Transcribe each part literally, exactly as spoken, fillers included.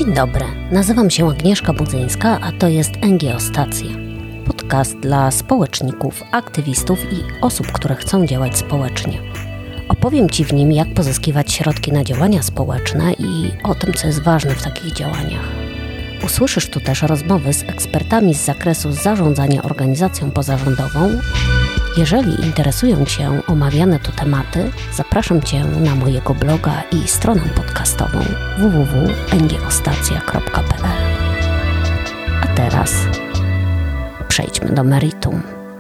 Dzień dobry, nazywam się Agnieszka Budzyńska, a to jest Engiostacja. Podcast dla społeczników, aktywistów i osób, które chcą działać społecznie. Opowiem Ci w nim, jak pozyskiwać środki na działania społeczne i o tym, co jest ważne w takich działaniach. Usłyszysz tu też rozmowy z ekspertami z zakresu zarządzania organizacją pozarządową. Jeżeli interesują Cię omawiane tu tematy, zapraszam Cię na mojego bloga i stronę podcastową w w w kropka engiostacja kropka p l. A teraz przejdźmy do meritum.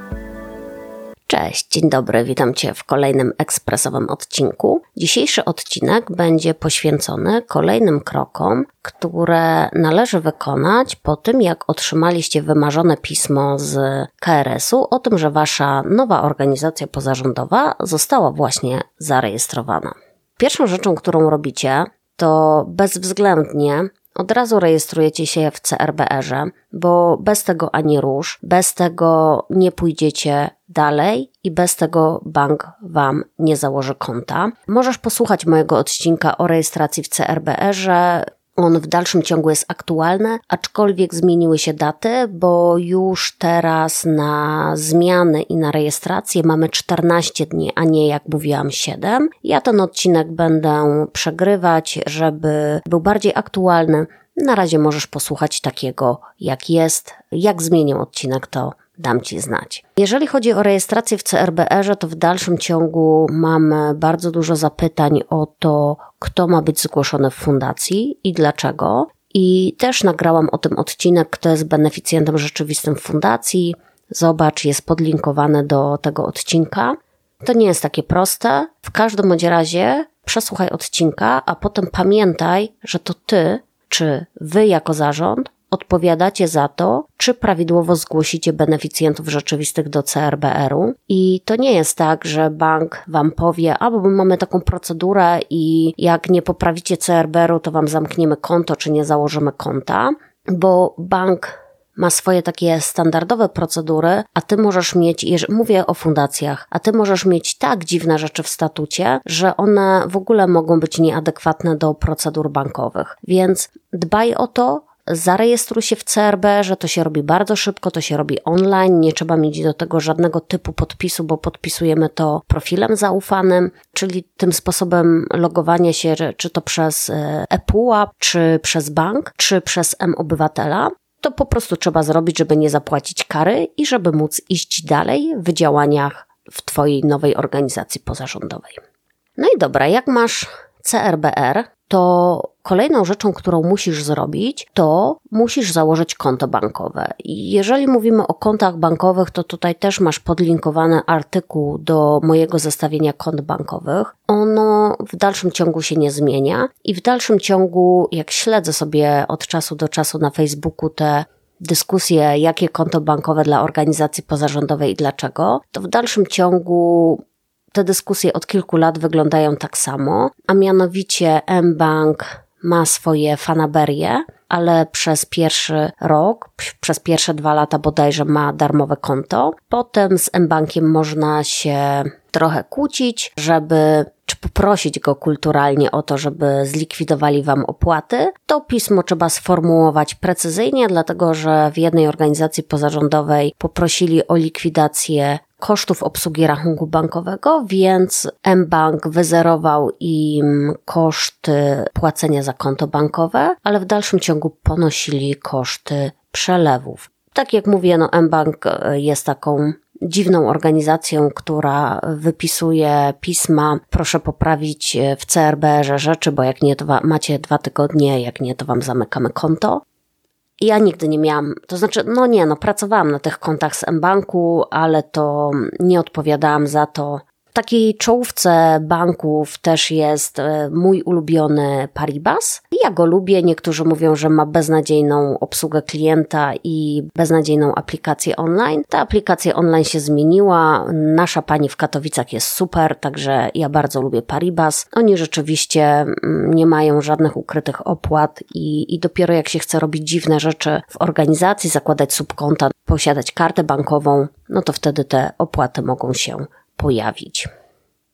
Cześć, dzień dobry, witam Cię w kolejnym ekspresowym odcinku. Dzisiejszy odcinek będzie poświęcony kolejnym krokom, które należy wykonać po tym, jak otrzymaliście wymarzone pismo z K R S-u o tym, że Wasza nowa organizacja pozarządowa została właśnie zarejestrowana. Pierwszą rzeczą, którą robicie, to bezwzględnie od razu rejestrujecie się w C R B R-ze, bo bez tego ani rusz, bez tego nie pójdziecie dalej i bez tego bank Wam nie założy konta. Możesz posłuchać mojego odcinka o rejestracji w C R B R-ze. On w dalszym ciągu jest aktualny, aczkolwiek zmieniły się daty, bo już teraz na zmiany i na rejestrację mamy czternaście dni, a nie, jak mówiłam, siedem. Ja ten odcinek będę przegrywać, żeby był bardziej aktualny. Na razie możesz posłuchać takiego, jak jest. Jak zmienię odcinek, to dam Ci znać. Jeżeli chodzi o rejestrację w C R B R-ze, to w dalszym ciągu mamy bardzo dużo zapytań o to, kto ma być zgłoszony w fundacji i dlaczego. I też nagrałam o tym odcinek, kto jest beneficjentem rzeczywistym fundacji. Zobacz, jest podlinkowany do tego odcinka. To nie jest takie proste. W każdym bądź razie przesłuchaj odcinka, a potem pamiętaj, że to Ty, czy Wy jako zarząd odpowiadacie za to, czy prawidłowo zgłosicie beneficjentów rzeczywistych do C R B R-u. I to nie jest tak, że bank Wam powie, a bo my mamy taką procedurę i jak nie poprawicie C R B R-u, to Wam zamkniemy konto, czy nie założymy konta, bo bank ma swoje takie standardowe procedury, a Ty możesz mieć, jeżeli mówię o fundacjach, a Ty możesz mieć tak dziwne rzeczy w statucie, że one w ogóle mogą być nieadekwatne do procedur bankowych. Więc dbaj o to, zarejestruj się w C R B R-ze, to się robi bardzo szybko, to się robi online, nie trzeba mieć do tego żadnego typu podpisu, bo podpisujemy to profilem zaufanym, czyli tym sposobem logowania się, czy to przez ePUAP, czy przez bank, czy przez M-Obywatela. To po prostu trzeba zrobić, żeby nie zapłacić kary i żeby móc iść dalej w działaniach w Twojej nowej organizacji pozarządowej. No i dobra, jak masz C R B R, to kolejną rzeczą, którą musisz zrobić, to musisz założyć konto bankowe. I jeżeli mówimy o kontach bankowych, to tutaj też masz podlinkowany artykuł do mojego zestawienia kont bankowych. Ono w dalszym ciągu się nie zmienia i w dalszym ciągu, jak śledzę sobie od czasu do czasu na Facebooku te dyskusje, jakie konto bankowe dla organizacji pozarządowej i dlaczego, to w dalszym ciągu te dyskusje od kilku lat wyglądają tak samo, a mianowicie mBank ma swoje fanaberie, ale przez pierwszy rok, przez pierwsze dwa lata bodajże ma darmowe konto. Potem z mBankiem można się trochę kłócić, żeby czy poprosić go kulturalnie o to, żeby zlikwidowali Wam opłaty. To pismo trzeba sformułować precyzyjnie, dlatego że w jednej organizacji pozarządowej poprosili o likwidację kosztów obsługi rachunku bankowego, więc mBank wyzerował im koszty płacenia za konto bankowe, ale w dalszym ciągu ponosili koszty przelewów. Tak jak mówię, no mBank jest taką dziwną organizacją, która wypisuje pisma, proszę poprawić w C R B R-ze rzeczy, bo jak nie, to macie dwa tygodnie, jak nie, to Wam zamykamy konto. Ja nigdy nie miałam, to znaczy, no nie, no pracowałam na tych kontach z mBanku, ale to nie odpowiadałam za to. W takiej czołówce banków też jest mój ulubiony Paribas. Ja go lubię, niektórzy mówią, że ma beznadziejną obsługę klienta i beznadziejną aplikację online. Ta aplikacja online się zmieniła, nasza pani w Katowicach jest super, także ja bardzo lubię Paribas. Oni rzeczywiście nie mają żadnych ukrytych opłat i, i dopiero jak się chce robić dziwne rzeczy w organizacji, zakładać subkonta, posiadać kartę bankową, no to wtedy te opłaty mogą się pojawić.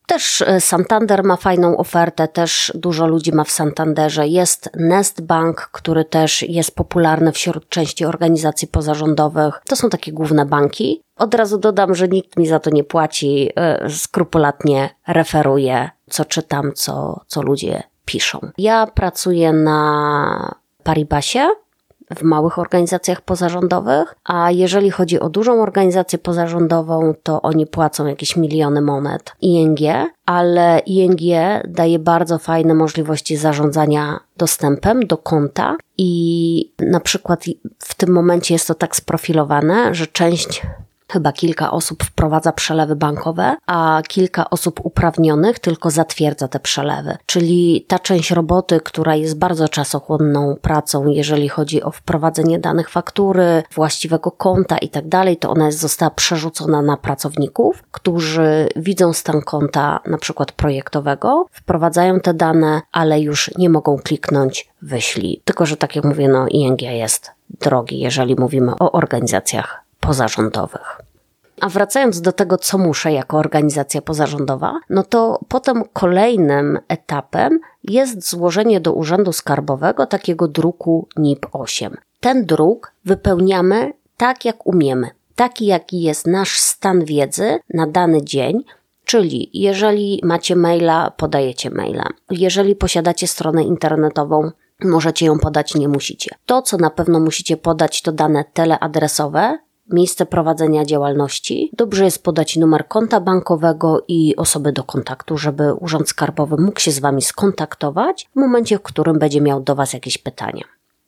Też Santander ma fajną ofertę, też dużo ludzi ma w Santanderze. Jest Nest Bank, który też jest popularny wśród części organizacji pozarządowych. To są takie główne banki. Od razu dodam, że nikt mi za to nie płaci, skrupulatnie referuję, co czytam, co, co ludzie piszą. Ja pracuję na Paribasie, w małych organizacjach pozarządowych, a jeżeli chodzi o dużą organizację pozarządową, to oni płacą jakieś miliony monet I N G, ale I N G daje bardzo fajne możliwości zarządzania dostępem do konta i na przykład w tym momencie jest to tak sprofilowane, że część Chyba kilka osób wprowadza przelewy bankowe, a kilka osób uprawnionych tylko zatwierdza te przelewy. Czyli ta część roboty, która jest bardzo czasochłonną pracą, jeżeli chodzi o wprowadzenie danych faktury, właściwego konta i tak dalej, to ona jest, została przerzucona na pracowników, którzy widzą stan konta na przykład projektowego, wprowadzają te dane, ale już nie mogą kliknąć wyślij. Tylko że tak jak mówię, no I N G jest drogi, jeżeli mówimy o organizacjach pozarządowych. A wracając do tego, co muszę jako organizacja pozarządowa, no to potem kolejnym etapem jest złożenie do Urzędu Skarbowego takiego druku N I P osiem. Ten druk wypełniamy tak, jak umiemy. Taki, jaki jest nasz stan wiedzy na dany dzień, czyli jeżeli macie maila, podajecie maila. Jeżeli posiadacie stronę internetową, możecie ją podać, nie musicie. To, co na pewno musicie podać, to dane teleadresowe, miejsce prowadzenia działalności. Dobrze jest podać numer konta bankowego i osoby do kontaktu, żeby Urząd Skarbowy mógł się z Wami skontaktować w momencie, w którym będzie miał do Was jakieś pytania.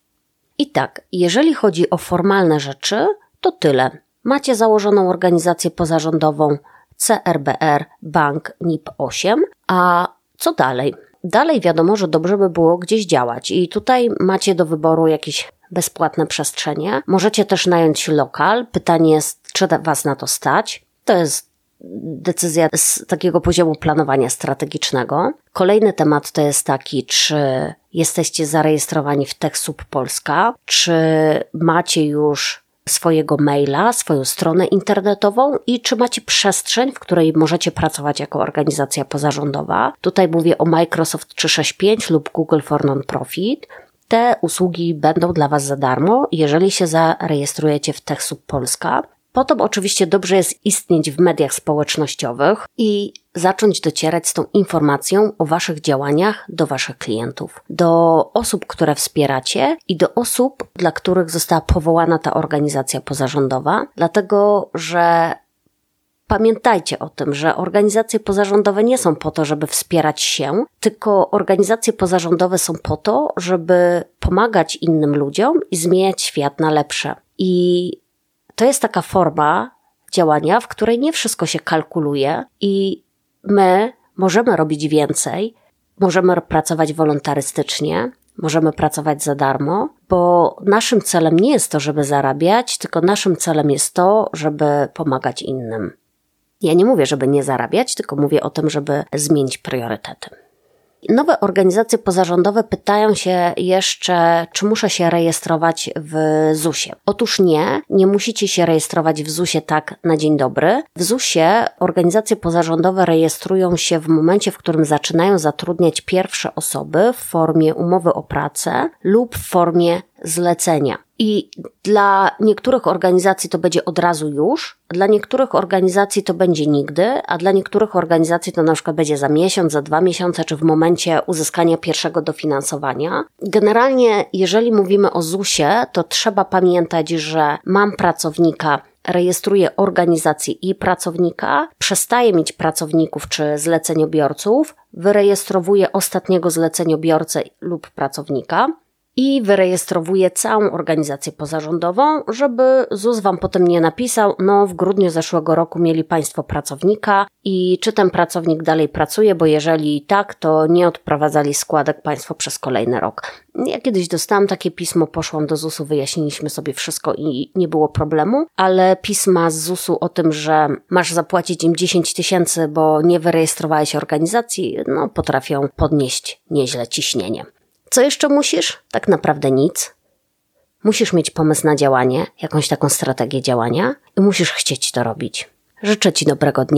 I tak, jeżeli chodzi o formalne rzeczy, to tyle. Macie założoną organizację pozarządową C R B R Bank N I P osiem, a co dalej? Dalej wiadomo, że dobrze by było gdzieś działać i tutaj macie do wyboru jakieś bezpłatne przestrzenie. Możecie też nająć lokal. Pytanie jest, czy Was na to stać. To jest decyzja z takiego poziomu planowania strategicznego. Kolejny temat to jest taki, czy jesteście zarejestrowani w TechSoup Polska, czy macie już swojego maila, swoją stronę internetową i czy macie przestrzeń, w której możecie pracować jako organizacja pozarządowa. Tutaj mówię o Microsoft trzysta sześćdziesiąt pięć lub Google for Non-Profit. Te usługi będą dla Was za darmo, jeżeli się zarejestrujecie w TechSoup Polska. Potem oczywiście dobrze jest istnieć w mediach społecznościowych i zacząć docierać z tą informacją o Waszych działaniach do Waszych klientów, do osób, które wspieracie i do osób, dla których została powołana ta organizacja pozarządowa, dlatego że pamiętajcie o tym, że organizacje pozarządowe nie są po to, żeby wspierać się, tylko organizacje pozarządowe są po to, żeby pomagać innym ludziom i zmieniać świat na lepsze. I to jest taka forma działania, w której nie wszystko się kalkuluje i my możemy robić więcej, możemy pracować wolontarystycznie, możemy pracować za darmo, bo naszym celem nie jest to, żeby zarabiać, tylko naszym celem jest to, żeby pomagać innym. Ja nie mówię, żeby nie zarabiać, tylko mówię o tym, żeby zmienić priorytety. Nowe organizacje pozarządowe pytają się jeszcze, czy muszę się rejestrować w zusie. Otóż nie, nie musicie się rejestrować w zusie tak na dzień dobry. W zusie organizacje pozarządowe rejestrują się w momencie, w którym zaczynają zatrudniać pierwsze osoby w formie umowy o pracę lub w formie zlecenia. I dla niektórych organizacji to będzie od razu już, dla niektórych organizacji to będzie nigdy, a dla niektórych organizacji to na przykład będzie za miesiąc, za dwa miesiące, czy w momencie uzyskania pierwszego dofinansowania. Generalnie, jeżeli mówimy o zusie, to trzeba pamiętać, że mam pracownika, rejestruję organizację i pracownika, przestaję mieć pracowników czy zleceniobiorców, wyrejestrowuję ostatniego zleceniobiorcę lub pracownika i wyrejestrowuję całą organizację pozarządową, żeby ZUS Wam potem nie napisał, no w grudniu zeszłego roku mieli Państwo pracownika i czy ten pracownik dalej pracuje, bo jeżeli tak, to nie odprowadzali składek Państwo przez kolejny rok. Ja kiedyś dostałam takie pismo, poszłam do zusu, wyjaśniliśmy sobie wszystko i nie było problemu, ale pisma z zusu o tym, że masz zapłacić im dziesięć tysięcy, bo nie wyrejestrowałeś organizacji, no potrafią podnieść nieźle ciśnienie. Co jeszcze musisz? Tak naprawdę nic. Musisz mieć pomysł na działanie, jakąś taką strategię działania i musisz chcieć to robić. Życzę Ci dobrego dnia.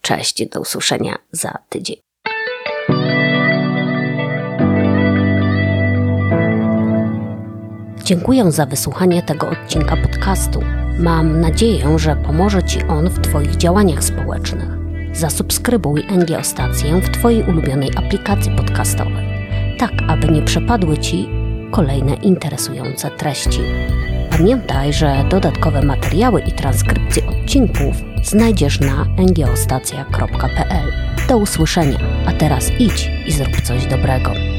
Cześć, do usłyszenia za tydzień. Dziękuję za wysłuchanie tego odcinka podcastu. Mam nadzieję, że pomoże Ci on w Twoich działaniach społecznych. Zasubskrybuj Engeostację w Twojej ulubionej aplikacji podcastowej, tak aby nie przepadły Ci kolejne interesujące treści. Pamiętaj, że dodatkowe materiały i transkrypcje odcinków znajdziesz na engeostacja kropka p l. Do usłyszenia, a teraz idź i zrób coś dobrego.